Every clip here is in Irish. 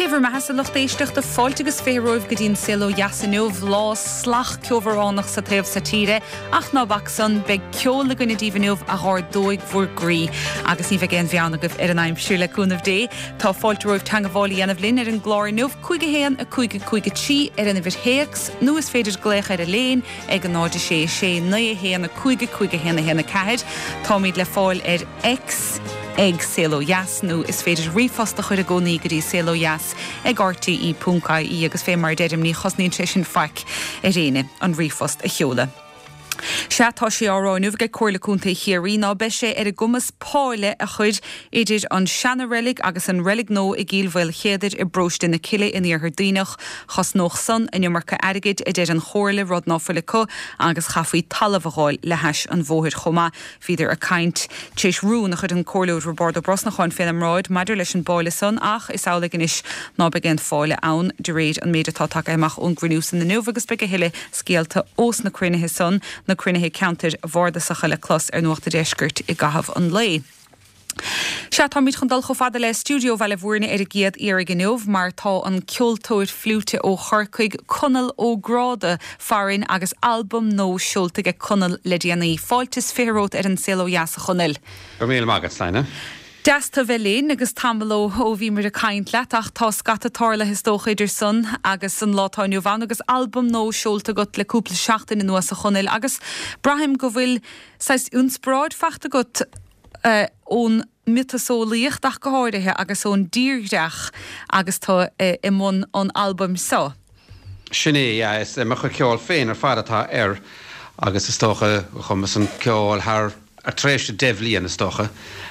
Clever me has a lucht éisteach de fáiltegus féróibh go dtín silo jasanúh lá slach ceoveránach sa taobh satíre ach ná bachsan be ceola gona díhanúh a ghar dóig bhór grí agus ní bheith bheanagah ar an aimimsúla cúnamh dé tá fáilteróibh teangahálaí anamh linn ar an glóirnúh chuige héan a chuige tí ar an bhir héacs nu is féidir gléich ar a léin ag an náide sé na héan a chuige héna ceid tá míad le fáil ar X ag Selo Jas nu is féidir rifasta chuir a gcónaí go dtí Selo Jas ag RTE.ie agus fé mar deidim ní chosnaíonn sé sin faic a réine an rifast a cheola. Se tá sé áráinúh go cuairlaúnta chéirí ná be sé ar a gcumas páile a chuid idir an seanna relic agus an relic nó i gíolbhfuil chéadidir i bróiste na ciile in ar daoinech chas nóch san in marcha airgid idir an chóirle rud náfuile co agus chafaí talamháil le heis an bmhóthir chomá híidir a caint tééis rún a chud an cóirleúd Roberto Brosnacháin féin am ráid maidir leis an báile san ach is ála inis ná begin fáile ann de réad an méad atá take amach ón grinús in na nuh agus be heile scéalta os na cruinethe san na cruinethe counter bhórdasacha le clos ar nuachta deisgurt i gahabh an lé. Se tá míid chun dul go fada le stúdio bheile bhúrna ar a giad ar a gniuh mar tá an ceoltóir flúte ó chorcaig conal ó gráda farin agus album nó siúlta go conal le déanaí fáiltas férót ar an Selo Jas a chonil. Go míle mágad Steine. Deasta bhelín agus tamló ó bhí mar a caint leat ach tá scatatála histócha idir sun agus san látáinú bhain agus album nó siúlta got le cúpla seachtain in nuas a chonil agus brahim go bhfuil sais únspráid fachta got ón mitasólíocht ach go háirithe agus ón díirdeach agus tá i mún an album seo. Sinné, is me chu ceáil féin ar fadatá ar agus is tócha chumas an ceáil ar tréiste devlí an is tócha.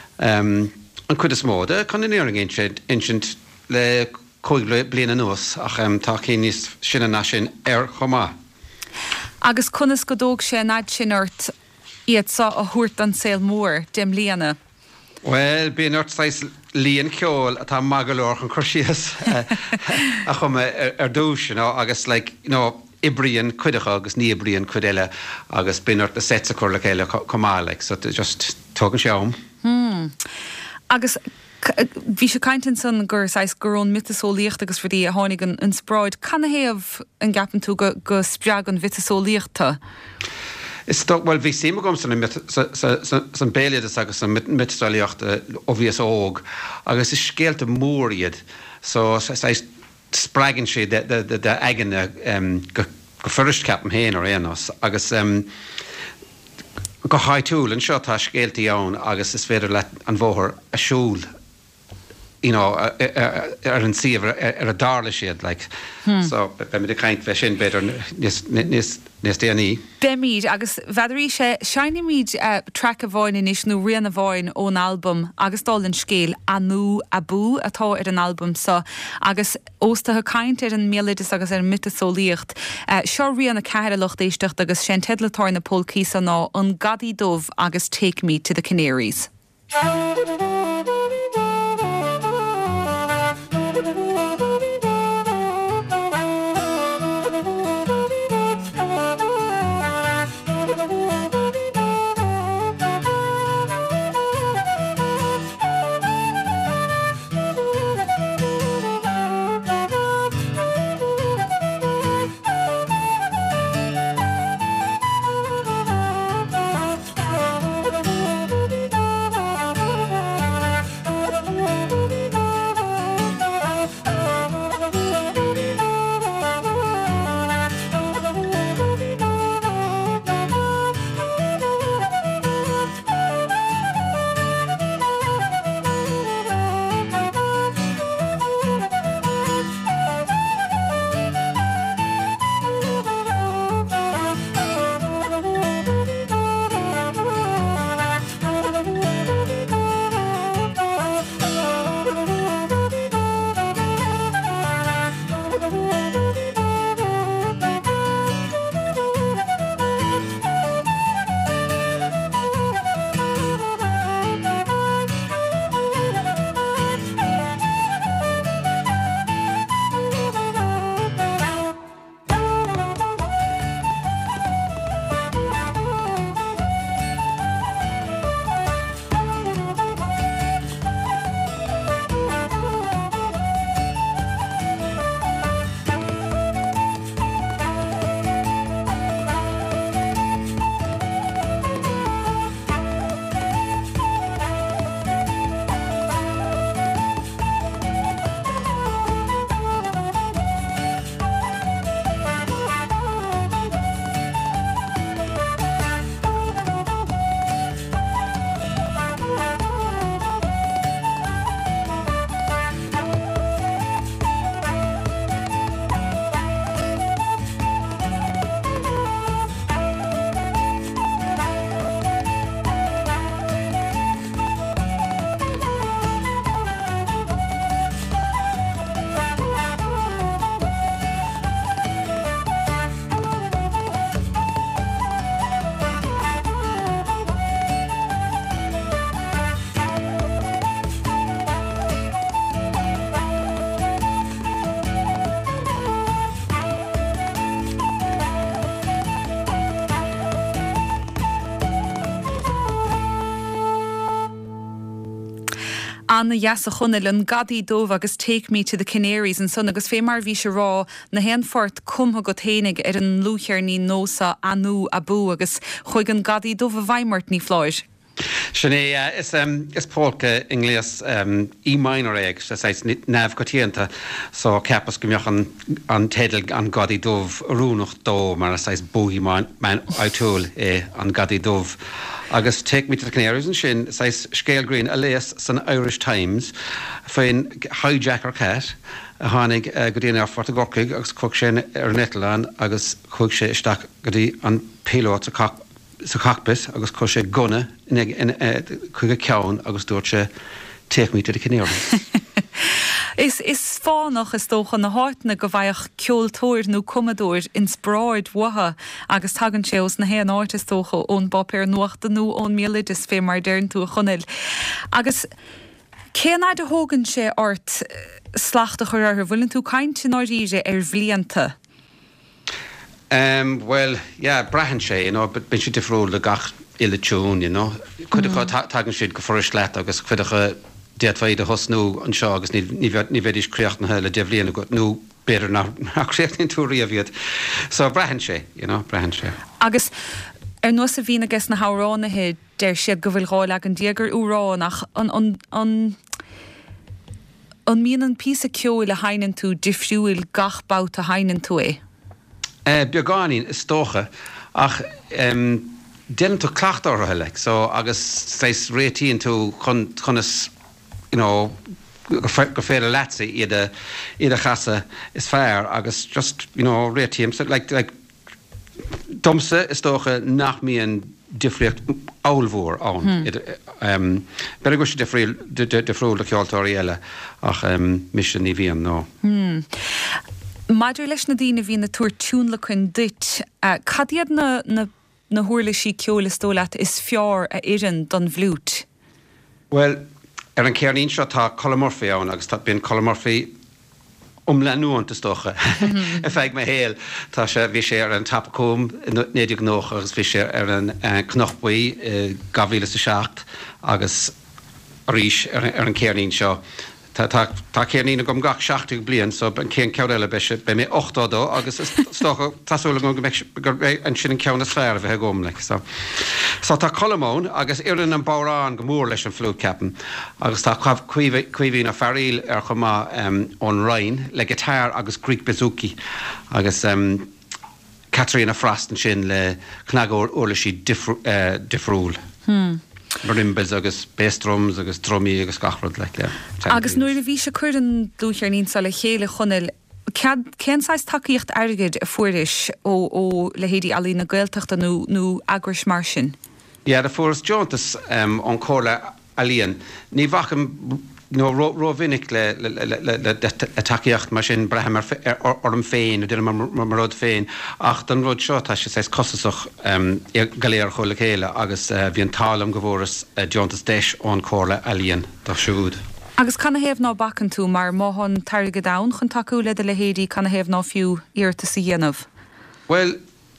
An chud is móda, chun inéaring insint le cúig bliana nuas ach tá cíníos sinna na sin ar chomá. Agus chunas go dóg sé naid sin ort iad sa a thuirt an saol mór dem líana. Well, bíon ort sais líon ceol atá magalór an crosías a chum ar dúsin agus ibríon cuidecha agus ní ibríon cuideile agus bíon ort a setsa chuir le chéile comá so just tógan seom. Agus bhí sé caintin san gur sais gurón mitasólíocht agus fudí a tháinig an spráid canna héamh an gapan tú go spreag an vitasólíochta. Is well bhí síime gom san béliad agus san mitasólíochta obvious óg agus is scéalta mór iad so spragan sé de aigeanna go first capan héin ar éanos agus go haitúil an seo tá scéaltaí ann agus is féidir le an bmhóthir a siúl ar an siomh ar a dála siad so be mid a caint bheith sin beidir níos déanaí. Be míad agus bheidirí sé seanna míad track a bháin inis nó rian a bháin ón album agus dál an scéal anú a bú atá ar an album sa agus óstathe caint ar an mélidas agus ar mitasólíocht. Seo rian a ceithre lucht éisteach agus sé tedlatáir na polcí san ná an Gadaí Dubh agus Take Me to the Canaries. Anna Yasa Chunnel an Gadi Dove agus Take Me to the Canaries an son agus fémar bhí se rá na henfort cumha go ténig an lúchear ní nósa anú abú agus chuig an Gadi Dove bhaimart ní flóir. Sinné is polka English E minor ag sais nef gotíanta so capas gomioch an tedel an Gadi Dove rúnach dó mar sais búhi man áitúil an Gadi Dove. Agus Take Me to the Canaries and sin sais scale green alias san Irish Times fain hijacker cat a hánig godíana ar fort a gorcaig agus chuig sin ar Netland agus chuig sé isteach godí an pilot sa cockpit agus chuig sé gunna chuig a ceann agus dúirt sé Take Me to the Canaries. Is fánach is tócha na háitna go bhaich ceoltóir nó cumadúir in spráid watha agus tagann sé os na héan áit is tócha ón bapéir nuachta nó ón mílid is fé mar dearn tú a chunil. Agus céanaid a hógann sé ort slachta chuir ar bhfuiln tú cainte náiríre ar bhblianta? Well, yeah, brahan sé, but bin si difriúil le gach ile tún, Cuidecha tagann siad go foris leat agus cuidecha déadfaid a hosnú an seo agus ní bhéidir creacht na le devlíana go nó beidir nach creachtn tú riamhiad. So brahan sé, brahan sé. Agus ar nuas a bhína gas na háránathe déir siad go bhfuil gáil ag an diagar úránach an míon an písa ceol a hainan tú difriúil gach bát a hainan tú é? Beagáín is tócha ach déann tú clacht ortha le, so agus sais réitíonn tú chunas go féidir letsa iad a chasa is fearr agus just réitíim so like domsa is tócha nach mííon difriocht áilmhór ann. Beir go sé difriúil le ceoltóirí eile ach mission ní bhíon nó. Maidir leis na dtíine bhí na túir túnla chun duit, cadíad na thuirla sí ceolas tólaat is fearr a éireann don bhlút? Well, an cearnín seo tá colomorfaí ann agus tá bíon colomorfaí lenúanta stocha. A feig me héal tá sé bhí sé ar an tapcóm néidir gnóch agus bhí sé ar an knochbuí gabhíle sa seacht agus ríis ar an cearnín seo. Tá céarnína gom gach 60 blian, so an céan ceir eile be mé 8 dó agus stocha tasúla go an sin an ceanna sfér bheit gom le. So tá colmón agus iann an bárán go mór leis an flúcapan agus tá cuihín a feríl ar chumá ón Rhein le gitáir agus Greek Bazooki agus Catrína Frastan sin le cnagóir uirlaí difriúil. Brimbes agus béstrums agus drumí agus gachrod le. Agus nuair a bhí se chuir an dúchearnín sa le chéile chunil, céanáis takeíocht airgid a fuiris ó le héadí alí na Gaeltachta nó agris mar sin? Ja, de furas Joantas an cóla alíon. Ní bhacham róvinnig le takeíocht mar sin breham orm féin a duna mar rud féin ach den rud seo tá sé sais cosach galéir chola chéile agus bhíon talam go bhóras Joantas deis ón cóla alíon do siúd. Agus canna héamh ná bacan tú mar máhan tairge dán chun takeú le le héadí canna héamh ná fiú íirta sa dhéanamh? Well,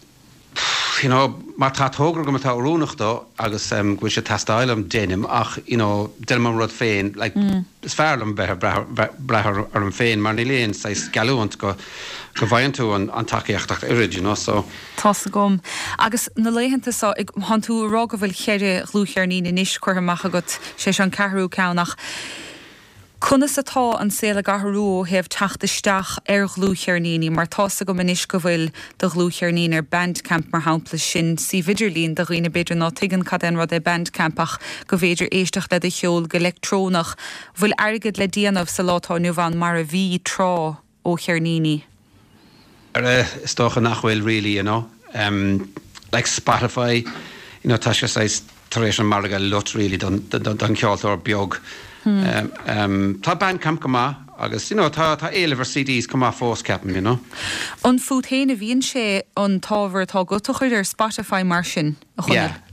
mar tá tógra go tá rúnachtá agus go sé testáilm dénim ach denm rud féin is fearlam brethir ar an féin mar ní léon sa galúint go bhain tú an takeíocht irid so. Tá gom. Agus na léhananta ag han tú rá go bhfuil chéire glúchearní in inis chuirach agat sé an cehrú ceannach. Cunas atá an séla gaharú hebh tachtasteach ar glúchearníní mar tása go manis go bhfuil do glúchearnín ar bandcamp mar hapla sin si vidirlín do riine beidir ná tuigean cadan rud é bandcampach go bhéidir éisteach le a cheol go electrónach bhfuil airgid le díanamh sa látá nuhan mar a bhí trá ó chearníní. Is tócha nachhfuil really, like Spotify, tá sé sais taréis an marga lot really don ceoltóir beag. Tá bandcamp go má agus tá éilehar CDs go má fós ceapan, An fút héna bhíonn sé an tábhar tá go tuchuir ar Spotify mar sin a chuir?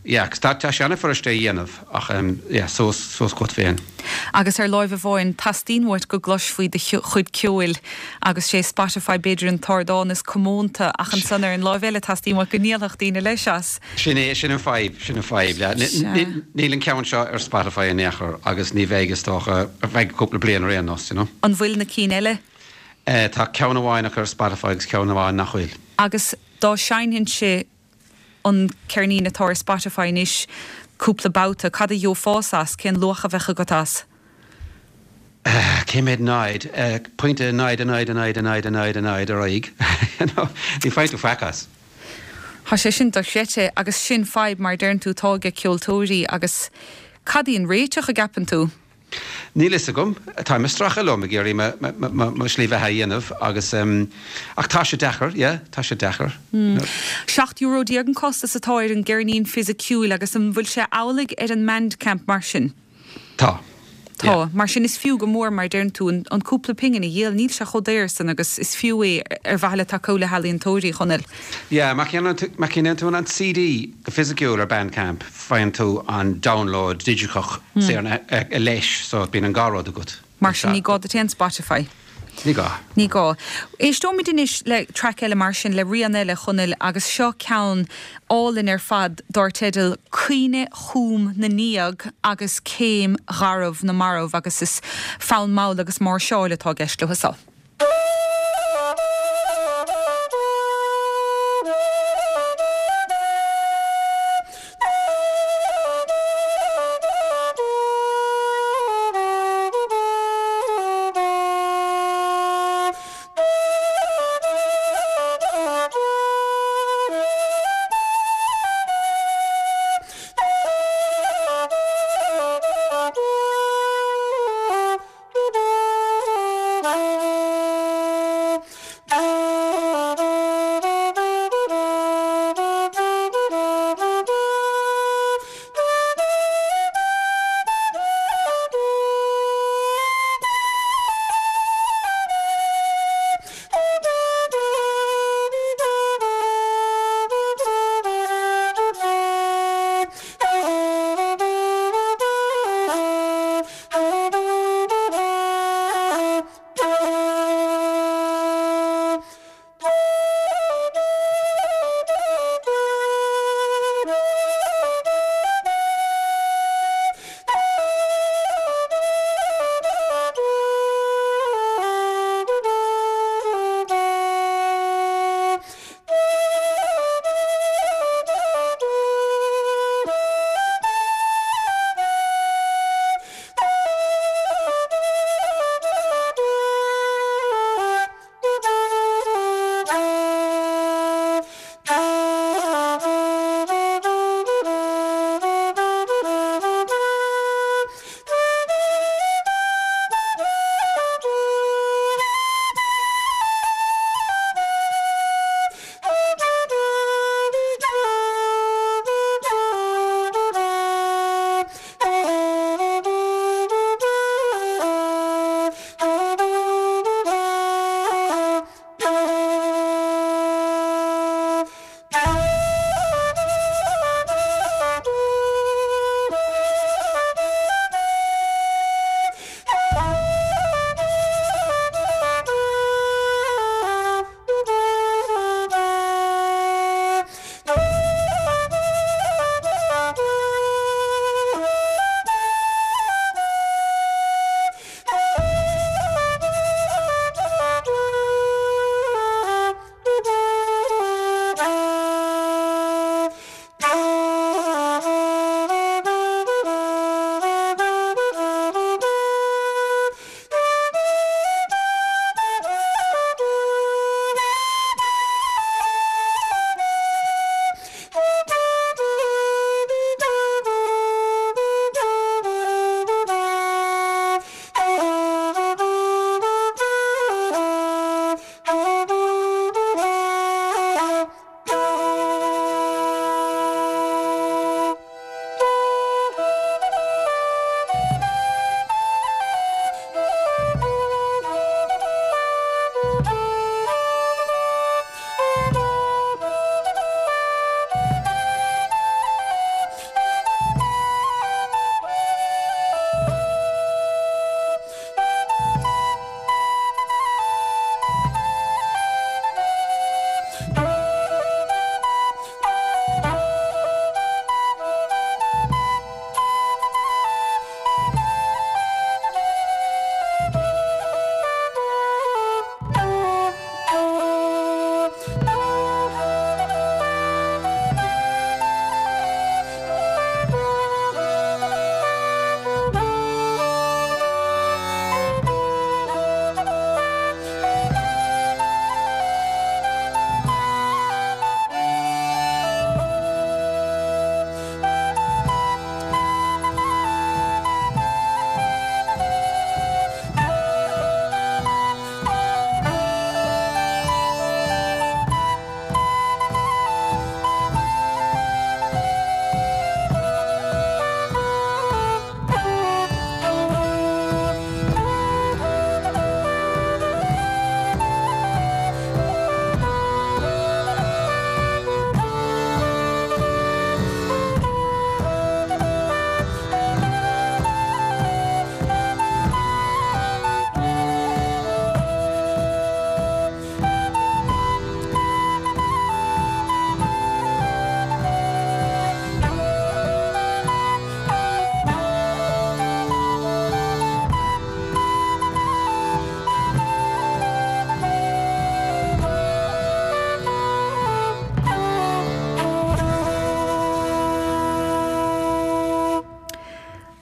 Ja, tá seanna foriste dhéanamh ach sós cot féin. Agus láimh bháin tastíonhairt go glos faoi de chuid ceúil agus sé Spotify beidir an tardáin is commónta ach an sanar an láimhile tastíonhhaid go níalach daoine leis as. Sin an fáib le. Níl an ceann seo ar Spotify a nechar agus ní bhégus tócha a bheith cúpla blian réon nos, you know? An bhfuil na cí eile? Tá ceann bháinach ar Spotify agus ceann bháin nach chuil. Agus dá seinhinn sé an ceirní natá Spotify níos cúpla bouta cad a jo fásas cén lucha bhecha gotás. Céimiid náid, pointe náid a raig. Ní fáint tú fecas. Tá sé sin do séte agus sin feib mar dearn tú táge ceoltóirí agus cadíon réiteach a gapan tú. Níl is a gom, tá me stracha lom a géirí me slíomh a dhéanamh agus ach tá sé dechar, tá sé dechar. €7 díag an costa sa táir an ggéirnín fisiciúil agus an bhfuil sé álaigh ar an Mandcamp mar sin. Tá. Mar sin is fiú go mór mar dearn tú an cúpla pingin i dhéal níl se chodéir san agus is fiú é ar bheile tá cola halíonn tóirí chunil. Má cin tú an CD go fisiciúil ar Bandcamp fain tú an download digicoch sé a leis so bín an gárád a gut. Mar sin ní gád a té Spotify. Ní gá. Éis dómid inis le track eile mar sin le rian eile chunil agus seo ceann álinn ar fad dár cuine chúm na níag agus céim gharmh na marmh agus is fáil máil agus mar seáil atá gceist lehasá.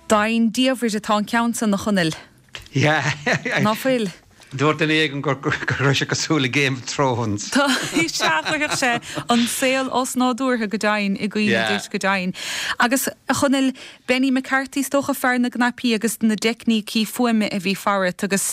Dain díomhrid atá ceann san na chonil. Yeah. Ná fuil. Dúirt in éigen gur se cosúla Game of Thrones. Tá í seaachir sé an saoil os náútha go dain I gcuoine go dain. Agus a chunil Benny McCarthy stocha fear na gnapií agus na deicní cí fuime a bhí farrit agus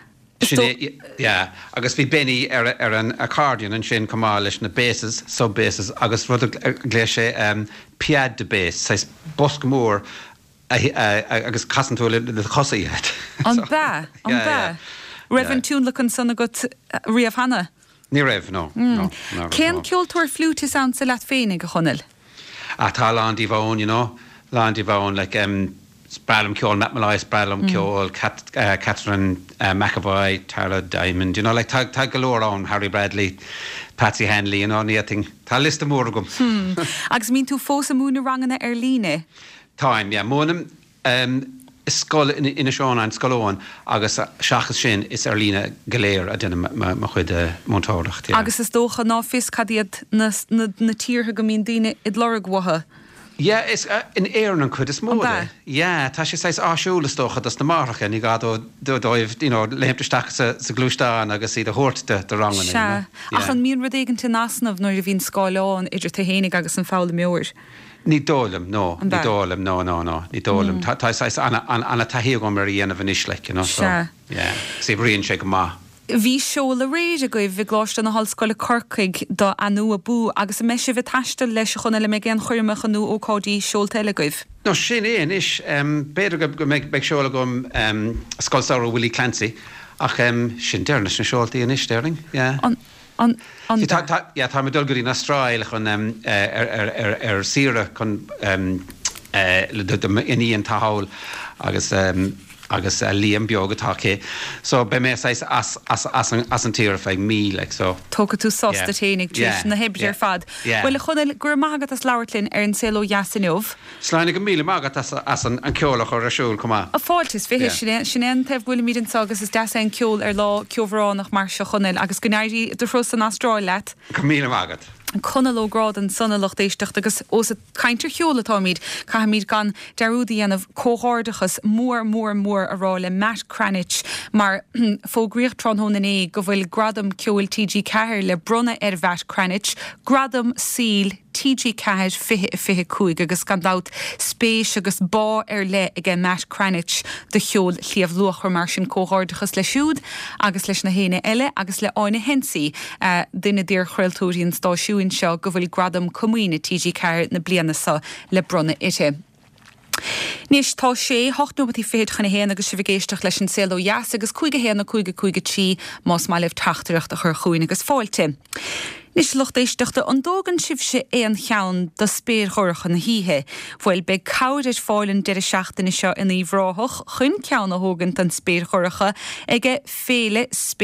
agus bhí Benny ar an accordion an sin cumá leis na bases, sub-bases, agus rud léis sé piad de base, sais bosc mór agus casan tú le chosaíhead. An ba. Revan tún le an sanna got riamh hana? Ní raibh, no. Cén ceoltóir flútas an sa leat féinnig go chonil? Tá Landy Vaughan, Landy Vaughan, like Bralum Ceol, Matt Malloy, Bralum Ceol, Catherine McAvoy, Tara Diamond, like tá galore on, Harry Bradley, Patsy Henley, níting. Tá list mór gom. Agus mín tú fós a múna rangana líne? Táim, mónam Skol ina seán an scolóin agus seachas sin is lína galéir a duna ma chuid montáireacht. Agus is dócha ná fis cadíad na tíortha go mín daine I lorg watha? Ja, is in éan an chud is móda. Ja, tá sé sais áisiúlas dócha das na marcha ní gádó dóibh léimteteach sa glúisteán agus iad a hort de rangan. Se. Ach an míon rud éigeanta nasnamh nuair a bhín scáileáin idir tá hénig agus an fála meoir. Ní dólam, no. Ní dólam. Tá sais anna taíú go mar dhéanamh an islaic, Se. Sí bhríonn sé go má. Bhí seola réide go bhí gláiste na hallscoile Corcaig do anú a bú agus a meisi bh taistal leis chuna le me an chuirmach anú ócádaí seolteile goibh. No sin éon is beidir go meid seola gom scoilsáir Willie Clancy ach sin dearna sin seoltaí an istéring. Tá me dulgurí na Stráil chun sire chun iníon táhail agus líam beagatá cé. So be mé as an tíir feig mí so. Tóca tú sosta ténig tríis na hebdir fad. Well a chunil gur mágad as leirlinn ar an céó Yasinov. Sláinnig go míle mágad as an ceolach ar a siúil cumá. A fáiltis fi sin teh bhfuil míid an sagus is deas an ceol ar lá ceomhránach mar se chunil agus gnéirí do fros an Astráil leit. Go míle mágad. An conalógrád an sonnalacht éisteach agus os a caiintir cheolatámíd cha míid gan deúdaí anmh cóhárdachas mór a rá le Matt Cranich mar fógríocht tronhón in go bhfuil gradam ceol TG Cahir le brunna Matt Cranich, gradam síl TG Cahir fihe cúig agus gandát spéis agus bá le ige Matt Cranich de cheol líamh luachar mar sin cóhárdachas le siúd agus leis na héine eile agus le áine hensaí duine dír chreiltóiríonn stáisiúin seo go bhfuil gradam cumíine TG Cahir na bliana sa le brunna ite. Nis tá sé 8 féad chuna héana agus si bhgéisteach leis an céó Yas agus chuige héana chuige tí más má leh tachtaireacht a chur chuoin agus fáilte. Nis lucht éisteachta an dógan sibh sé éon cheann do spéir chorcha na híthe, bhfuil be cáidir fáilinn de seachtainna seo in íhráthach chun ceanna thógan an spéir chorcha ige féle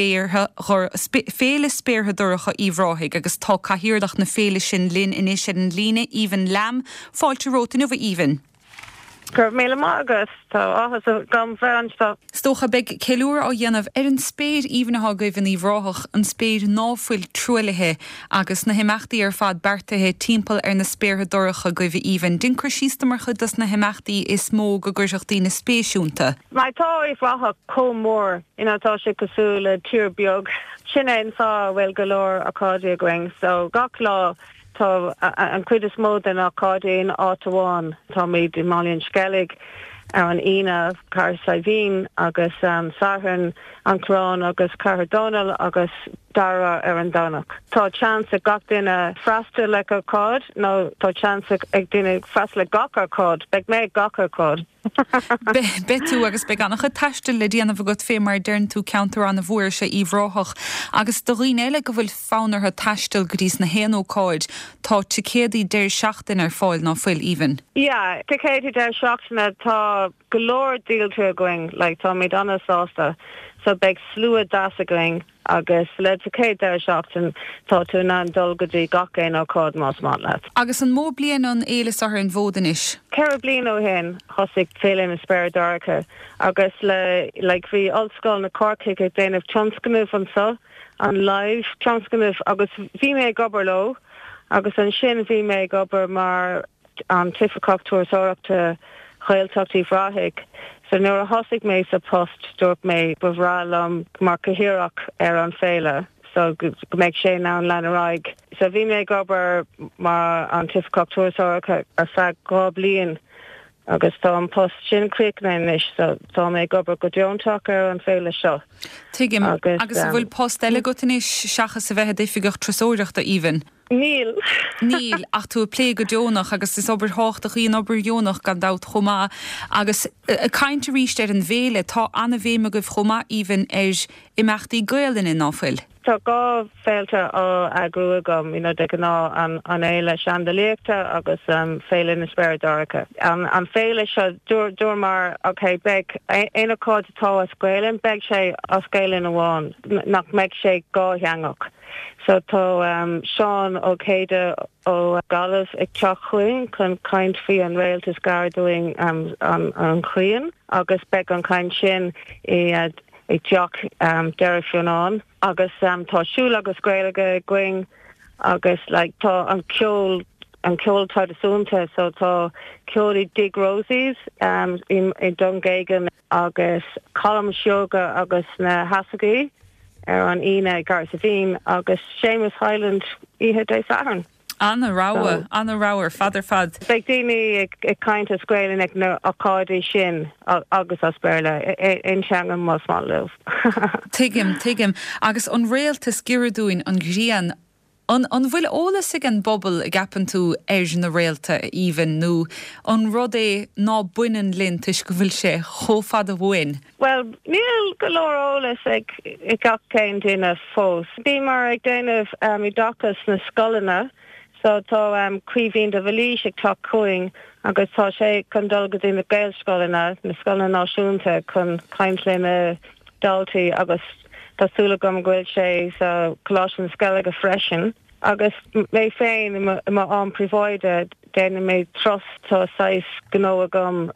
spéirtha dúracha íhráthaigh agus tá caithírdach na féle sin linn inis an líne even lam fáilte rótain over even. Gur méle mágus tá áhas a gam bheanstá. Stocha beg ceúr á dhéanamh ar an spéir íhanatha goibh an íhráthach an spéir náfuil trúilethe agus na himachtaí ar fad bertathe timppel ar na spéirtha dúracha goibh íhan. Dincur síostamar chudas na himachtaí is mó go gcuirseachtaí na spéisiúnta. Mai tá íhráthach comór inatá sé cosú le tír beag. Sinna insá bhfuil golóir acáide going, so gach lá tá an cuid is mód an acádéin átaháin tá méid in Malíonn Skellig ar an ina Car Saivin agus Sarhan an Crán agus Car Donal agus Dara ar an Donach. Tá chance a gach duine freasta le a cád, nó tá chance ag duine freasta le gach ar cád, beag méid gach ar cád. Betú agus be gannacha taistil le díanamh go fé mar dearn tú counter an na bhuair sé íhráthach agus do rion eile go bhfuil fánartha taistil go dtís na héanóáid tá ticéadaí déir seachtain ar fáil ná fuil even. Yeah, ticéadaí déir seachtainna tá golóir díalta going, like tá méid anna sásta, so beag slúa dása going agus le ticéad déir seachtain tá tú ná dul go dtí gach éon ácád más má leat. Agus an mó blian an éiles ar an bhódan is. Ceir blian ó hen thosaigh félin na spéir daracha agus le bhí ollscoil na Corcaig ag déanamh tionscanmh an sa an live tionscanmh agus bhí mé gobar lo agus an sin bhí mé gobar mar an tifachtúir sóireachta chailtachtaí bhraithic. So nuair a thosaigh mé sa post dúirt mé bhrealam mar cathaoirleach ar an féile. So go méid sé ná an leanaraig. So bhí mé gobar mar an tifcach tuairteácha ar feadh 2 bliain agus tá an post sin críocnain so tá mé gobar go deonteach ar an féile seo. Tuigim, agus bhfuil post eile go inis seachas sa bheithe déifigach trasóireachta even. Níl. Níl, ach tú plé go deonach agus is obair háchtach íon obair deonach gan dat chomá agus cainte ríist ar an bhéle tá anna bhéime go chomá even imachtaí gaeilin in áfuil. Tá gá féilte á agrú agam, de ná an éile seandaléachta agus féile na spéireadaracha. An féile se dúir mar beg éana cáid atá a scailin, beg sé a scailin amháin, nach meid sé gátheangach. So tá Seán ó céide ó galas ag teach chuin chun caint fí an réaltas garúing an chuin, agus beg an caint sin ag teach deirisiúnán, agus tá siúil agus gréilige going agus tá an ceol tradiisiúnta, so tá ceolaí Dig Rosies i Dungéigen agus Colm Seoga agus na Hasagaí ar an ine Garsavine agus Seamus Highland ihe dé Saturn. Anna Rauer, fadar fad. Beg daoine ag caint a scailin ag na acádaí sin agus as béile in seangan más má leh. Tuigim, agus an réaltas giradúin an grían an bhfuil ólas ag an bobbal a gapan tú na réalta even nó an rud é ná buinean linn tuis go bhfuil sé chófad a bhhain. Well, níl go leor ólas ag gach céin duine fós. Bí mar ag déanamh I dachas na scolanna, so tá cuihín de bhelís ag tá cuing agus tá sé chun dul go dtí na Gaelscolanna, na scolanna náisiúnta chun caint le na daltaí agus tásúla gom ghfuil sé sa Colossian scaile go freisin. Agus mé féin ima an príomháide déanana mé trust tá sais gnó agam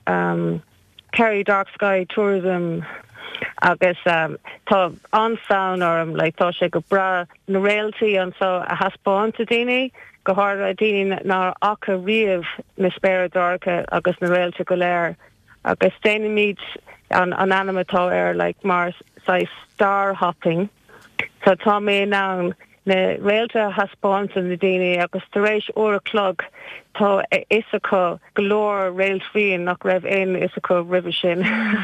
Kerry Dark Sky Tourism agus tá anfán orm tá sé go bra na réaltaí an so a haspáanta daoine go háir a daoine ná acha riamh na spéireadaracha agus na réalta go léir agus déanana míid an animatá ar mar star hopping. So tá mé ná na réalta haspáanta na daoine agus tar éis uair clog tá isacha golóir réaltríon nach raibh isacha ribh sin.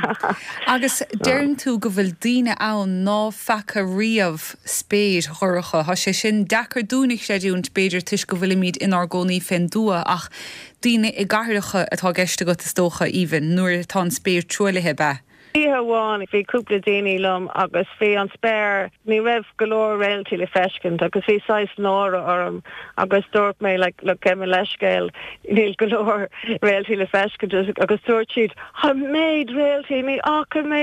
Agus dearn tú go bhfuil daoine ann ná fecha riamh spéir thoracha, tha sé sin dechar dúnig sé dúnt beidir tuis go bhfuil míad inar gcónaí fin dua ach daoine I gcathaircha atá gceiste go is dócha even nuair tá spéir trúilethe be. Bhíháin bhí cúpla daoine lom agus bhí an spéir ní raibh golóir réaltaí le feiscint agus bhí 6 nóra orm agus dúirt mé le ceime leiscéil níl golóir réaltaí le feiscint agus dúirt siad ha méid réaltaí ní acha mé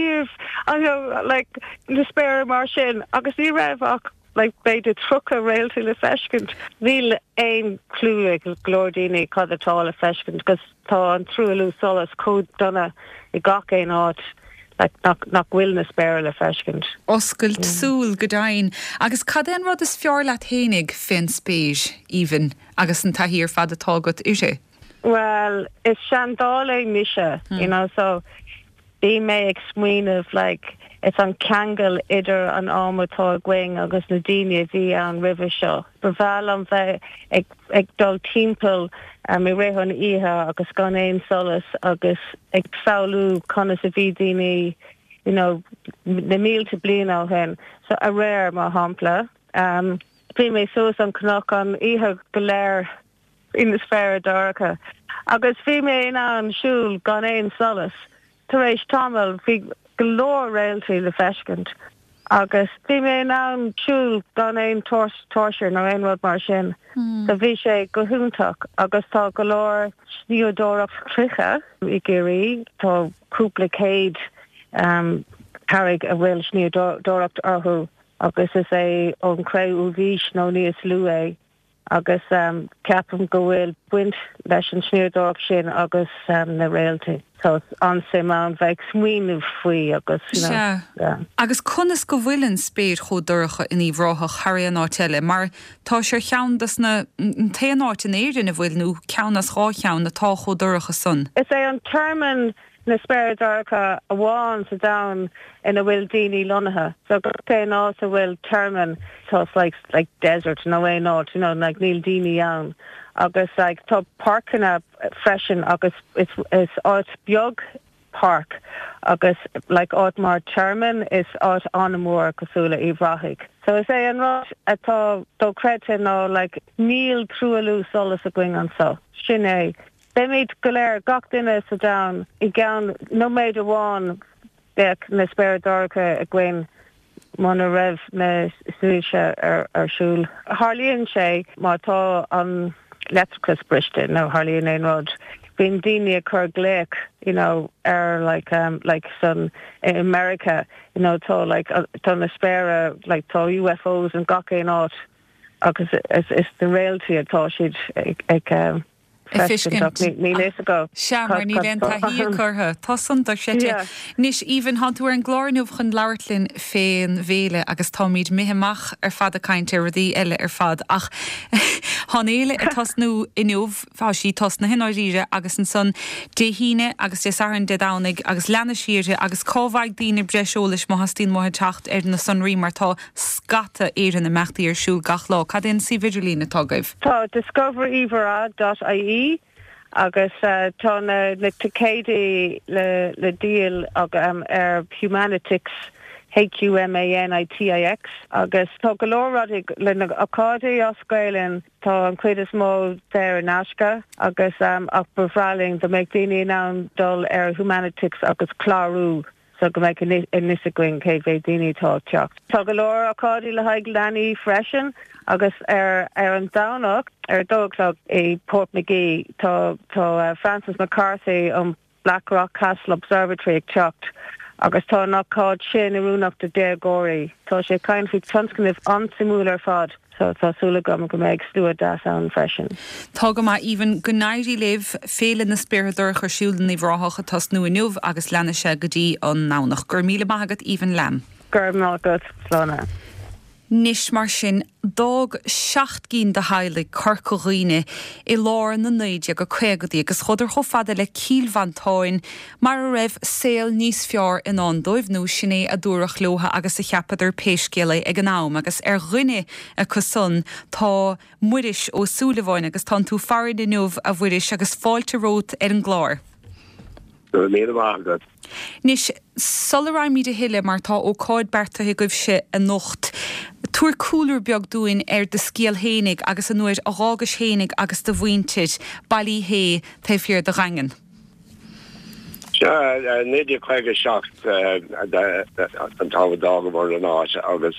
riamh na spéir mar sin agus ní raibh ach beidir trucha réaltaí le feiscint. Bhíl éon clú ag glóir daoine cad atá le feiscint agus tá an trúilú solas cód donna I gach éon áit nach bhfuil na spéir le feiscint. Oscailt súl go dainn agus cad éon rud is fear le hénig fin spéis even agus an taithí ar fad atá go ise? Well, is seandála mise, so bí mé ag smuoineh it's an ceangal idir an ámatá going agus na daoine bhí an ribh seo. Bhil an bheith ag dul timpeall I réhann ihe agus gan éon solas agus ag fáilú conas a bhí daoine na mílte bliain á hen. So a réir má hampla. Bhí mé suas an cnach an ihe go léir ina spéireadaracha. Agus bhí mé an siúil gan éon solas. Tar éis tamil bhí golóir réaltaí le feiscint. Agus bhí mé an siúil gan éon torisiir nó éon rud mar sin. So bhí sé go húntaach agus tá golóir sníodóireach crucha I géirí tá cúpla céad carrig a bhfuil sníodóireacht orthú agus is é ón creú bhís nó níos lué agus ceapam go bhfuil buint leis an sníúdóach sin agus na réaltaí. So an sim an bheith smuoineh faoi agus agus conas go bhfuiln spéir chodúcha in íhrácha chair an áteile, mar tá sé cheandas na téanáit in éidir na bhfuilnú ceannas rácheann natá chodúcha san. Is é an termman na spéirdarcha a bháin sa down in a bhfuil daoine lonathe. So go téanás a bhfuil termman tá like desert no way not, like níl daoine ann. Agus like tá parkina freisin agus is áit beag park agus like áit mar termman is áit anamór cosúla íomhrathig. So is é an rá atá dó creite nó like níl trúalú solas a going an so. Sin é. They made go léir gach duine sa down I gan no méid amháin beag na spéirdarcha a gcuin man a raibh na suúise arsúl. Harlíonn sé má tá an letricus briste no Harlíonn éon rud. Bhíonn daoine a chur gléic, like some in America, tá like tá na spéire like tá UFOs and gach éon áit agus is the réaltaí atá siad ag ní ago. Seaamar ní len taí chutha Tásan do séte. Nis even hanú an glárnúh chun leirlinn féin bhéle agus támíd miheach fad a caiinte ruí eile fad ach hánéile a tasnú inúh fá sí tas na hináíre agus an son déhíine agus dearan de danig agus lena siire agus cóhhaid dína breisiolalis mo hastín mthe techt na sunrí martá scata éan na meachtaí arsúl gach lá. Cadén si vidirlína tagaibh. Tá discoverivera.ie agus tá na ticéidí le díal Humanitics HUMANITIX agus tá go leir le na acádaí oscailin tá an cuid is mó there in Ashka agus ach bhráling do méid daoine ná dul Humanitics agus chlárú so go méid inisicuin cé bhéh daoine tá teacht. Tá go leir acádaí le haig leanaí freisin agus an dánach dóghlog I Port McGee tá Francis McCarthy an Blackrock Castle Observatory ag teacht agus tá nacháid sin arúnach de déagóirí. Tá sé cain fao tunscanibh ansimúlar fad. So tásúla go méid slúa das an freisin. Tá go má even gonéirí libh féle na spéirdor chuirsúlan í bhráthcha tas nu inniuh agus lena se go dtí an nánach. Gur míle maigad even lem. Gur mágad slána. Nis mar sin dóg 7 cín de heilig carcoghine I lár na néide go chuigedaí agus chuidir chofada le cílvantáin mar a raibh saoil níos fear in an dóibhnú sinné a dúrach lotha agus a cheapadidir péiscéala ag an nám agus rinne a cosun tá muiris ó súlahhain agus tá tú farid inniuh a bhuiris agus fáilte rót an glár. Nis solarráim míad a hiile mar tá ó cáid bertathe goibh se a nocht. Túair coolar beag dúin de scéal hénig agus an nuair a rágas hénig agus de bhainteid bailí hé ta fear de rangan. Néidir chuige seacht an táhadága bhar an áit agus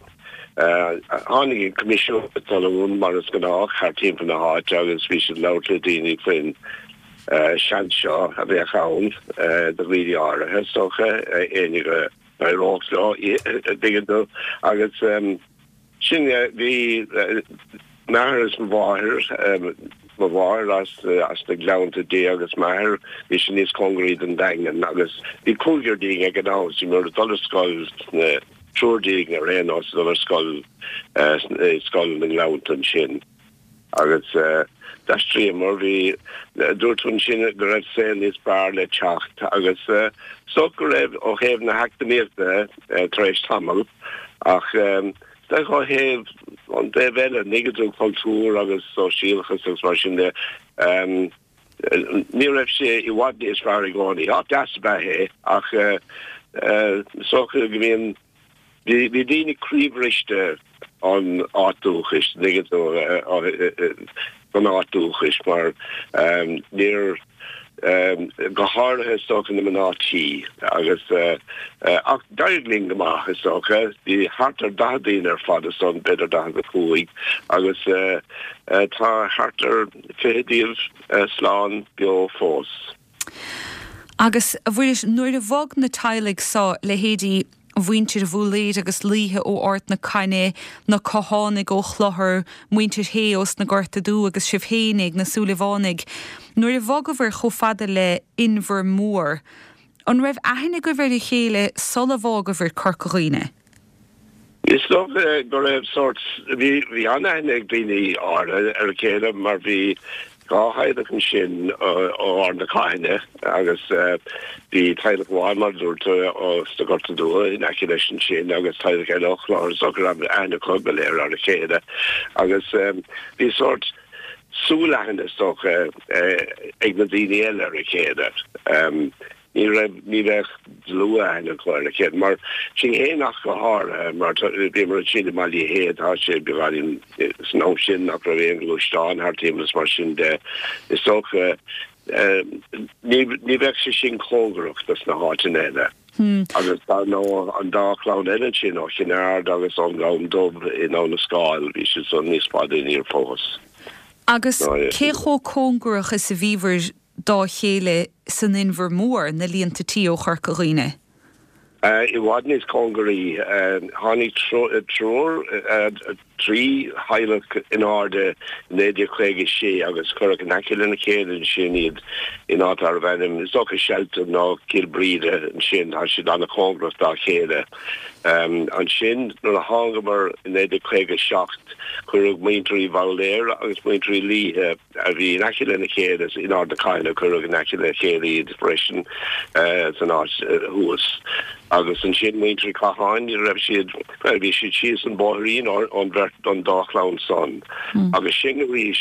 hánig comisiú talún mar is gannách haar timp na háit agus bhí sin leirtla daoine faoin sean seo a bheith chaún de bhí áirithe socha éige by Rockslaw diggadú agus sin bhí meas bhhair as na glánta dé agus meir bhí sin níos congraí den dagan agus bhí cúlgurdíing ag an ná sí mar dollar scoil na trúdíing a réás dollar scoil na glánta sin agus Dastri mar bhí dúirtún sin go raibh sé níos bear le teacht agus so go raibh ó chéamh na heachtaíochta tréis tamil ach de go héamh an de bheile negadú cultúr agus sosiálchas agus mar sin de ní raibh sé I bhhad níos fear gánaí ach deas bethe ach so go bhíon bhí daoine críomhrichte an áúchas negadú an áúchas mar níor goharthe stocha na manátí agus ach dairling goach is socha bhí hartar dadín fada son beidir da go chuig agus tá hartar fédíomh sláán bio fós. Agus a bhuiis nuair a bhag na tailig sá le héadí bhaintir bhúléid agus líthe ó ort na caine na cohánig ó chlothar muintir héos na gorta dú agus sibhhénig na súlahánig. Nuair a bhagahar cho fada le inmhar mór, an raibh aithne go bhfuir chéile sola bhagahar corcaghine. Is nog go raibh sort vi annig bíní ar céile mar bhí gáhaidach an sin ó na caine agus bhí teilech bháin mar dúirta ó sta gorta dúa in aici sin agus teilech eile ochlár so go raibh aine club léir ar a chéile agus bhí sort súlachan is toch ag na daoine eile ar a chéile. Ní bheith lua aine chláir a chéad, mar sin éach go háir mar bí mar sin má lí héad há sé bhhain sná sin nach ra bhéon glúisteáin thar tímas mar sin de is toch ní bheith sé sin chlógarach na háin eile. Agus nó an dálán eile sin ó sin aird agus an gám dom in á na scáil bhí sin son níos padín ar fós. Agus cé cho cóngarach is sa bhíomhar dá chéile san inmhar mór na líonta tí ó Chorcaghine? I bhhaid níos congarí tháinig trí heileach in áde néidir chuige sé agus chuach an aiciile na chéile sin iad in átar bhenim is ook a shelter ná Kilbride an sin an si an a congrach dá chéile. An sin nó a hágamar néidir chuige seacht chuach muinterí Valléir agus muinterí líthe a bhí an aiciile na chéile in áda caine chuach an aiciile chéile iad freisin san áit húas. Agus an sin muinterí caháin i raibh siad bhí siad síos an bóirín an bheirt an dálán son. Agus sin rís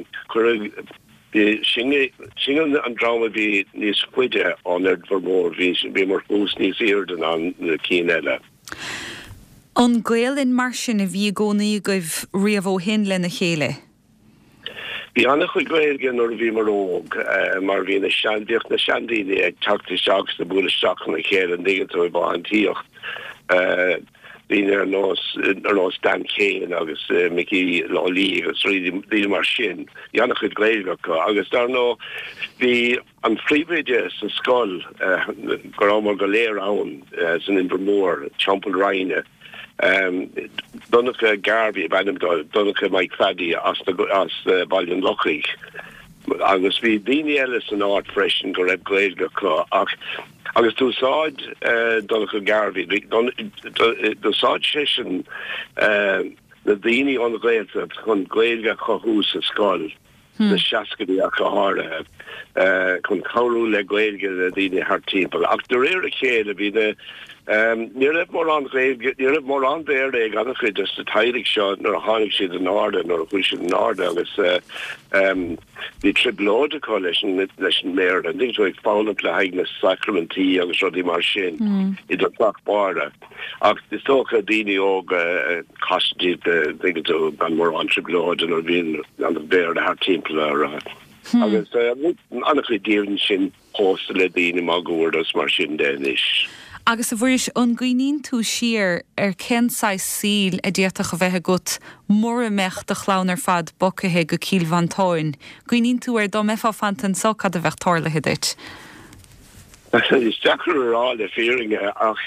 sin an drama bhí níos cuide an bhar mór bhí mar fús níos éirden an na cín eile. An ghaelinn mar sin a bhí gcónaí goibh riamh ó hin le na chéile? Bhí annach chuig gaeilge nuair a bhí mar óg, mar bhí na seandíocht na seandíine ag teachtaí seachas na búla seach na chéile an dígantó i bá an tíocht. Bhín ar nós Dan Céin agus Mickey Lawley agus rí mar sin. Bhí annach chuig gaeilge agus dar nó bhí an phríomhide sa scoil go raibh go léir ann san Inver Mór, Champel Rhine. Donnach Garby bennim donnach Mike Faddy as Ballion Lochrig. Agus bhí daoine eile san áit freisin go raibh gaeilge ach agus dúsáid donnach Garby dúsáid sin na daoine an gléilge chun gaeilge chothús a scoil na seacadí a chotháthe chun choú le gaeilge a daoine thar timpeall. Ach do réir a chéile bhí ní raibh mór an béir ag annach chuid is a tairig seo nar a tháinig siad an áda nar a chuil siad an áda agus bhí triblóideá leis an méir an ding ag fána le haig na sacramentí agus rudí mar sin i do plach bára. Ach is tócha daoine óg costí dingetó gan mór an triblóide nar bhíon an béir a thar timpeall agus annach chuid díobhann sin pósta le daoine má gúirdas mar sin déis. Agus a bhuiris an gcuoiníonn tú siar ar cenáid síl a dtíochtach a bheitthe gut mór a mecht a chláán ar fad bocathe go cíl vantáin. Gcuoiníonn tú ar dó mefa fantan socad a bheith tálathe dit. Is deachar rá le féringe ach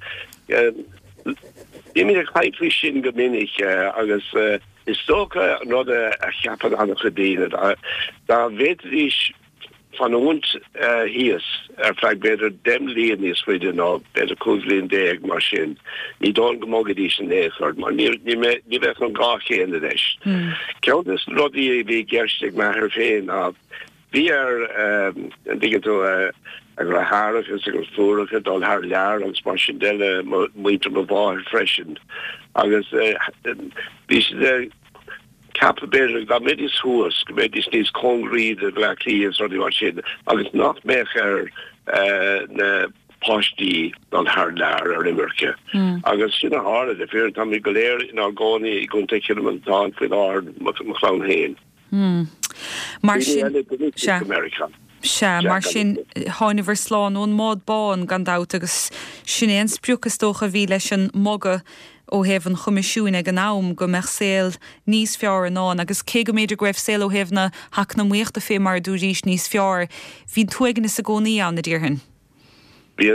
mí a chaithrí sin go minic agus is tócha nó a cheapan annach a daine. Dá bhéidirís van ons hier flag beter dem leen is voor de nou beter koelin deeg machine. Niet dan gemogen die zijn neergehard, maar niet weg van graag in de rest. Kijk dus dat die gerstig maar herveen af. Wie dingen toe harig is vorige dan haar jaar als machine moet bewaar freshen. Agus wie capability dat met is hoes, met is niet concrete de blackly is wat die wat sin. Agus not meer na posti dan haar daar er immerke. Agus sin a harde de fear dat mi geleer in Algoni ik kon take hem aan with our met clown heen. Mar sin America. Se mar sin háinehar sláán ón mád bán gandát agus sin éon spriúchas tócha bhí leis an moga ó hefn chumisisiúin ag an nám go meachsil níos fear an án agus cé go méidir greibh sil ó hefna hac na muochta fé mar dú rís níos fear hín tuigen is a gcónaí an na ddíorhan.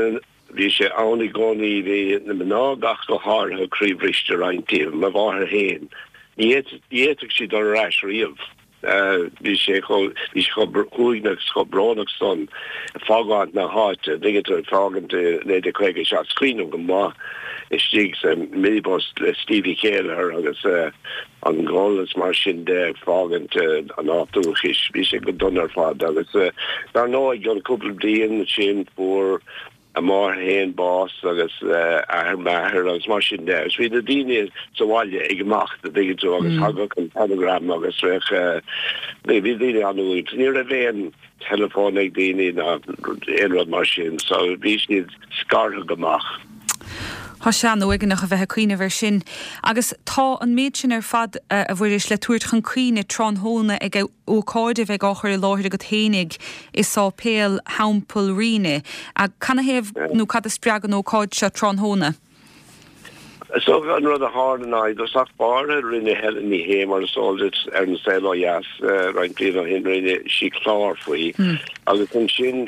vi sé ánig goni vi na nágach go haar ha kríbrichte reintíh ma war hen. Dieet si do ras rief. Vi sé goig schobronig son fagant na hart dinge fagent ne de kwege screen go ma stig midibos Stevie Keller agus an goles mar sin de fagent an aftois vi sé go donner fa agus daar no jo couple dien sin voor a mar hen boss agus a maher agus mar sin de vi de dien so walje ik macht de dinge to agus ha kan telegram agus vi die an ni a ve telefoon ik die na een mar sin so vi niet skar gemach. Tá sean ag nach a bheith cuioine bhar sin. Agus tá an méid sin ar fad a bhfuidir le túirt chun cuioine tránthóna ag ócáide bheith gáchar láthir go thénig is sá péal hampul riine. A canna héh nó cad is spreag an ócáid se tránthóna? So an rud a hard an I dos bar rinne he ní hé mar soldit an selo jas rein pli an hin rinne si klár foi. Agus an sin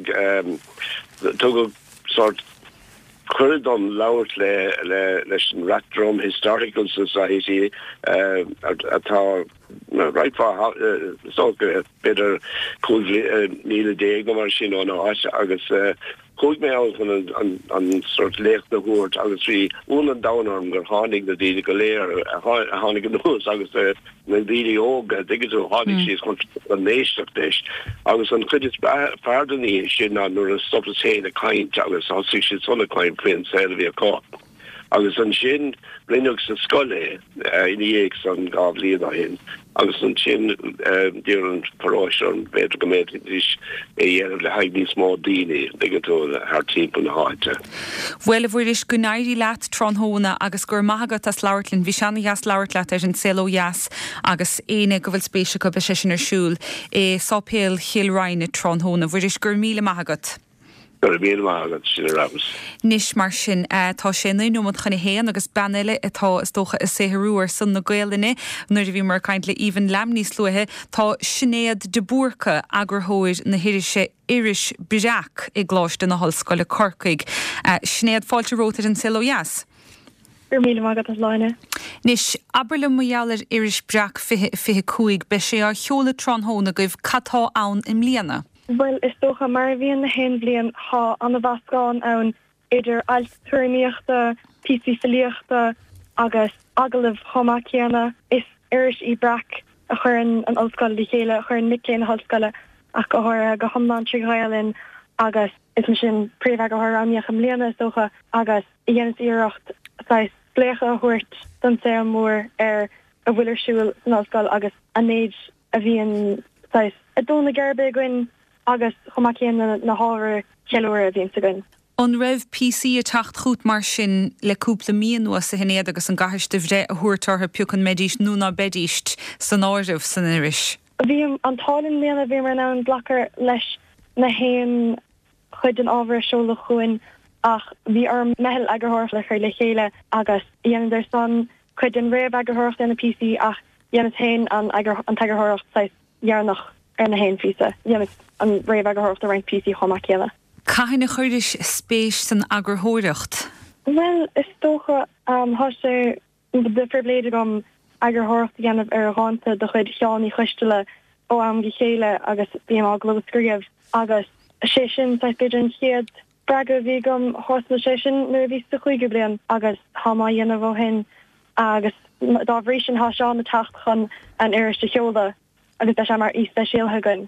tu sort Kuridom lauert leis an Ratdrum Historical Society atá right far so bitter níle dé go mar sin an agus koig me out an sort lecht de hoort agus vi an downarm gur hánig na die go léir hánig nos agus na die ook dig zo hánig si kon an néistecht agus an chud fardenní sin an nu stop sé a kaint agus an si sonne kaint print se vi ko. Agus an sin Linux a skolle in éek an gaf li a hin. Agus an sin Di an paráisian beter goméid is le haid ní smá díine to haar timp an háite. Well bhfuir is gunairí leat tránthóna agus gur maigad as lairlinn bhí seanna jas lauert leat ar an selo jas agus éine go bhfuil spéise go be sin arsúl é sápéal chiilráine tránthóna bhfuir is gur míle maigad. Nis mar sin tá sinna nó chuna héan agus banile atá istócha is séharúir san na gaaline nuair a bhí mar caiint le even lemní sluthe tá sinnéad de búrcha agurthóir na hiiriise iris bireach i gláiste na hallscoile Corcaig. Sinnéad fáilte rótar an silo jas. Míle mágad as láine. Nis aberle muáir iris breach fihe cuaig be sé ar cheola tránthóna goibh catá ann im líana. Well, is toch mar wie de hen blian ha an de wasgaan aan ieder als turmiechte, PC verlichte, agus agelef homakiana is I brak a churin an alskal die hele churin mitkein halskalle ach go hamlan trihailin agus is misschien preva go amjachem lene socha agus jen ieracht sais plege hoort dan sé moor a willersúl an alskal agus an age a wie sais a done gerbe gwyn agus chomakien na háir cheúir a bhíon sagan. An raibh PC a tacht chuút mar sin le cúpla míon nuas a hinnéad agus an gaiste bhré a thuairtartha piúcan médíist nó na bedíist san áirimh san iris. Bhí an tálinn léana bhí mar ná an blachar leis na héin chud an ábhar seola chuin ach bhí ar mehel agurthirth le chuir le chéile agus dhéanaidir san chud an réamh agurthirth na PC ach dhéanana tain an tagathirth sais dhearnach ar na héin fisa. An réamh agurthirth a rank PC chomakile. Caithna chuiris spéis san agurthóireacht? Well, is tócha há sé de fribléide gom agurthirth dhéanamh ar gánta do chud seánaí chuistele ó am gichéile agus bíam á globscríomh agus sé sin sa beidir an chiad braga bhí gom hosna sé sin nu bhí sa chuige blian agus há má dhéanamh ó hin agus dábhrí sin há seán na tacht chun an iris de cheola agus tá sé mar íspéisialthe gon.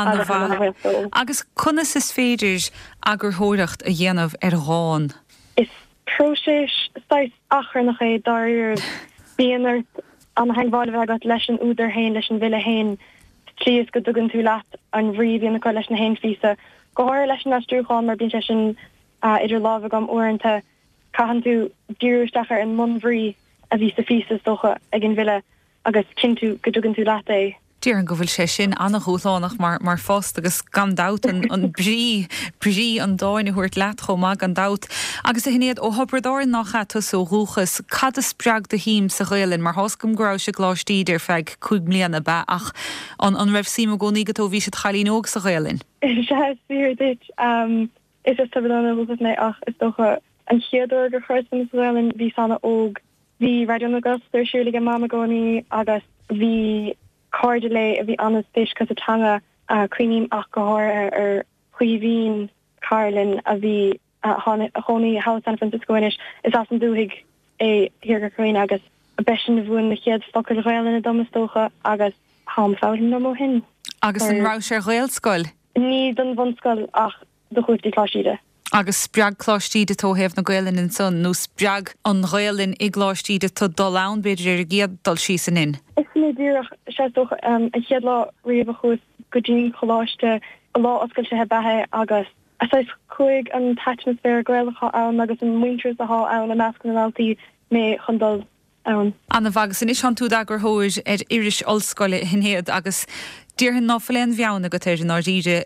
Agus conas is féidir agurthóireacht a dhéanamh ar gháin? Is próséis stáis achar nach é dair bíanaar an heagháil bheith agat leis an údar hain leis an bhuile hain tríos go dugann tú leat an bhrí bhíonna go leis na hain fisa. Go háir leis an astrúáin mar bíon sé sin idir lábh gom uaireanta caihan tú dúrúisteachar an mhrí a bhí sa fisa socha ag an bhuile agus cin tú go dugann tú leat é. Dír an go bhfuil sé sin annach úlánach mar fást agus gan dat an brí an dáinna thuirt leat chomá gan dat. Agus a hinnéad ó hobradáir nach chatta so rúchas cad a spreag de hím sa réilinn mar hoscom grá se glástíidir feig 2 bliana ba ach an raibh síma go nígad ó bhí se chalín óg sa réilinn. Se siir dit is just tabelana was me ach is toch an chiador gur chuin Israelin ví sanna óg hí radio agus siúlig an mama goni agus hí cordlé a bhí an fish cos atanga cream ach gohar chuhín Carlin a bhí honi House San Francisco is as an dúhig é hir goin agus a besin bhún na chiad focail réil in a domastócha agus ham fáin na mó hin. Agus an rá sé réilscoil? Ní don bhanscoil ach do chuirtí cláisiide. Agus spreag chlástíide tó hebh na gaalinn in son, nó spreag an réilinn i glástíide tó dó lán beidir géad dul sí san in. Is mé dúach sé doch a chiad lá riomh chus go dín choláiste a lá oscail se bethe agus asáis chuig an atmosfér goilcha ann agus an muintras a há ann a meascanáltaí mé chundal ann. Anna bhagus in is an túd agur hóir iris olscoile hinhéad agus dír hin náfuléon bheanna go téir an ardíide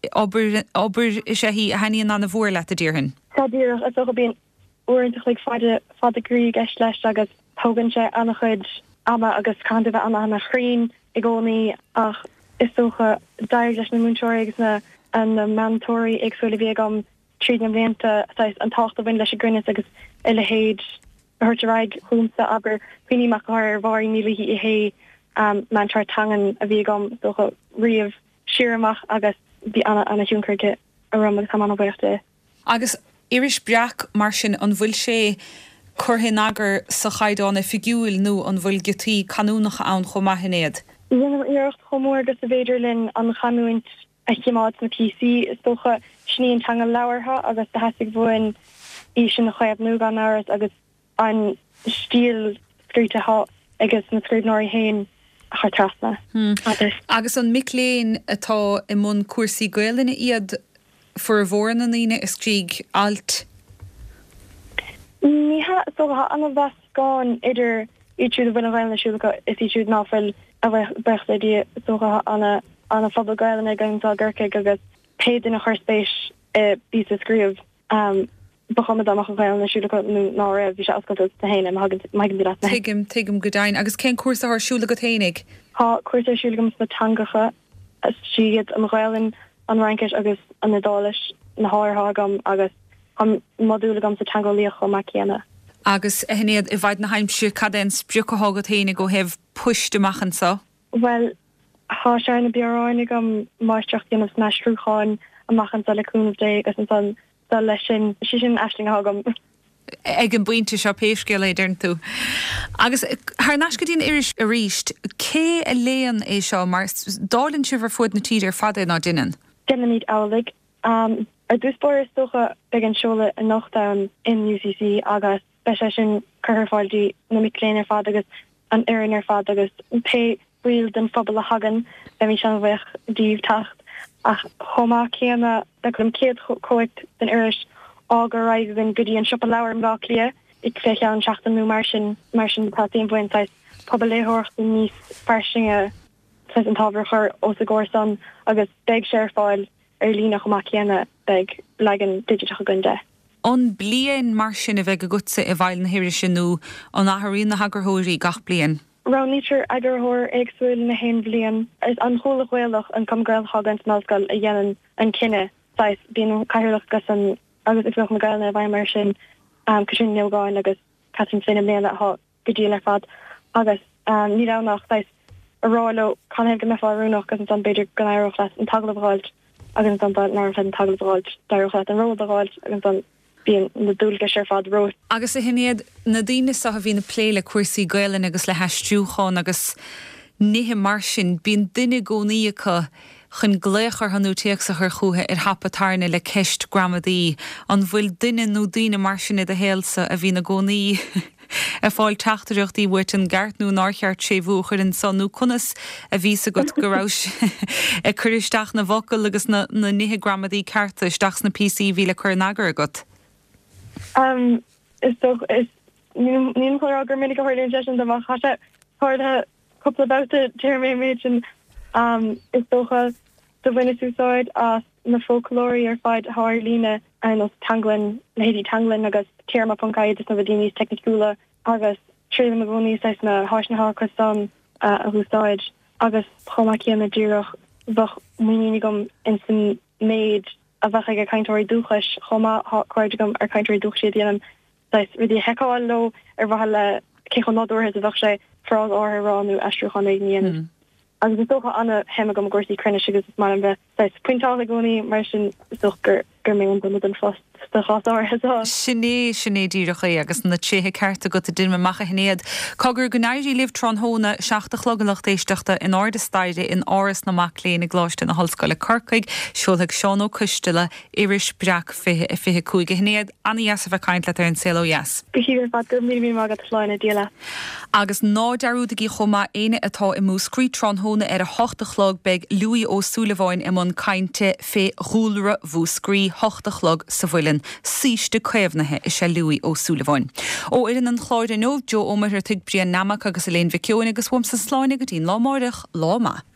obair sé hí a haíon anna bhór le a dír hin. Tá díach a go bíon uintach le fad arí gist leis agus thugann sé anna chuid ama agus candibh anna chrín i gcónaí ach is socha dair leis na múntóir agus na an mantóí agsúla bhí am tríd an bhéanta an tácht a bhain leis a grinne agus ile héid thuirteráig chuúmsa aber chuoine macar bharí nílihí i hé mantar tangan a bhí am socha riamh siramach agus bhí anna dúncarge a rum agus tam anna bhaochta. Agus iris breach mar sin an bhfuil sé churthain agur sa chaidán figiúil nó an bhfuil gotí canúnacha ann chomh maithnéad. Dhéanam iirecht chomór agus a bhéidirlinn an chaúint a chiimáid na PC is tócha sníon tanga leabhartha agus de heigh bhin í sin na chuibh nó gan áras agus an stíl scrítetha agus na scríbnáirí hain a trasna. Agus an miléin atá i mún cuasaí gaeilena iad for a bhór an íine is tríg alt. Ní socha anna bheas gáin idir ítrúd a bhfuil bhhain nasúlacha is ítrúd náfuil a bheith brechtadí socha anna fabal gailena gaiintá ggurcha agus péad in a chuirspéis bí a scríomh bachamad amach a bhil nasúlacha ná raibh bhí se ascail na héine maigin dí ratna. Tuigim godain agus cén cuasa thsúla go ténig? Tá cuasa siúlagam na tangacha as siad an ghailinn an rankis agus an nadális na háirthagam agus an modúlagam sa tangáíocha maciana. Agus hinnéad I bhaid na haimsú cadén spriúcha hágad héine go hebh puistemachchan sa? Well, há se na beráinnig am maisteach déanamh nasrúcháin amachchan sa leúnmh dé agus an san lei sin eisling hagam. Ag an buinte seo péiscéil éidirn tú. Agus th nascadín iris a ríist, cé a léan é seo mar dálann si bhar fud na tíidir fada ná duine? Duine míad álaigh. Ar dúspóir is socha beag an seola a nachdam in UCC agus be sin chuthfáildí na miléin ar fad agus an irin ar fad agus pe bhuiil den fphobal a hagan be mí sean bheith díomh tacht ach chomá céanna le chum céad choict den iris águr raig an goodí an siop a leabhar an bhá ag féiche an seachtainú mar sin tátíon buintáis poblléthirt den níos farsinge an tábhar chur os a gcósan agus beag séir fáil ar lína chomá céanna beag legan digitach gunde. An blian mar sin a bheith go gutsa I bhail na hiiri sinú an áthíon na hagurthóirí gach blian. Roníir agurthóir agsúil na hen blian is an cholahhuiach an cumgail hagant náscail a dhéanaan an cinenne sais bíon caiirlach gus an agus ag na gailna a bhaim mar sin sin neáin agus Catherine Flynn léana a godí le fad agus ní nach sais arálo chuhéh go meáúnach agus an beidir gan áireachlas an taglaháilt agus an ná an taglaháilt dairchla an ródáilt agus an bíon na dúlga sé fad ró. Agus a hinnéad na dtíine sa a bhí na pléile cuasaí gailen agus le heistúáin agus nithe mar sin bíon duine gcónaíocha chun gléchar hanú teach sa chu chutha ar hapatarna le ceist gramadí an bhfuil duine nó duine mar sinna a héalsa a bhí na gcónaí a fáil teachtareachtaí bhuiit an gceartnú nácheart sé bhúchar in sanú chunas a ví a go gorás a chuiristeach na bhocail agus na nithe gramadí carta isteach na PC bhí le chur nagar agat. Is níon chogur minic a chuirlíonn session de bach chaise chuirthe couple about the Jeremy Machen is dócha do bhaine úsáid as na folklóí ar fáid háirlína an os tanglin lady tanglin agus tíarma pancaid is na bhdíníos technicúla agus tríad na bhóní seis na háisnaá cosán a húsáid agus chomaí na ddíireach bach muoine gom in san méid a bheit ag caiintóirí dúchas chomá chuidegum ar caiintóirí dúch sé dhéanam ridí heáil lo ar bheit le céchan nádúthe a bheh sé frá áránú estruchanna níanam. Agus is dócha anna hemme gom gosí crenne agus is mar an bheith pointála gcóí mar sin gur mé an an fast de chaá hesá. Sinné díirecha agus na tséthe cearta go a duine macha hinnéad. Cogur gnéirí libh tróna 16 éisteachta in áde staide in áras na mac léna gláiste na hallscoile Corcaig, siúlthaigh Seán Ó Cuisteala iris breach fihe cúige hinnéad anías a bheith caiint le ar an CLOS. Bhír fad gur mí mágad sláinna díala. Agus ná dearúdaí chomá éine atá i múscrí tróna ar a 8 beag Louis Ó Súlaháin im an cainte fé rúlra bhúscrí 8 sa bhfuilin síiste cuimhnathe is sé Louis Ó Súlaháin. Ó ian an chláir nóh Jo ómar tuig brian namach agus a léon bhiciúin agus bhm sa sláinnig go dtín lámáireach láma.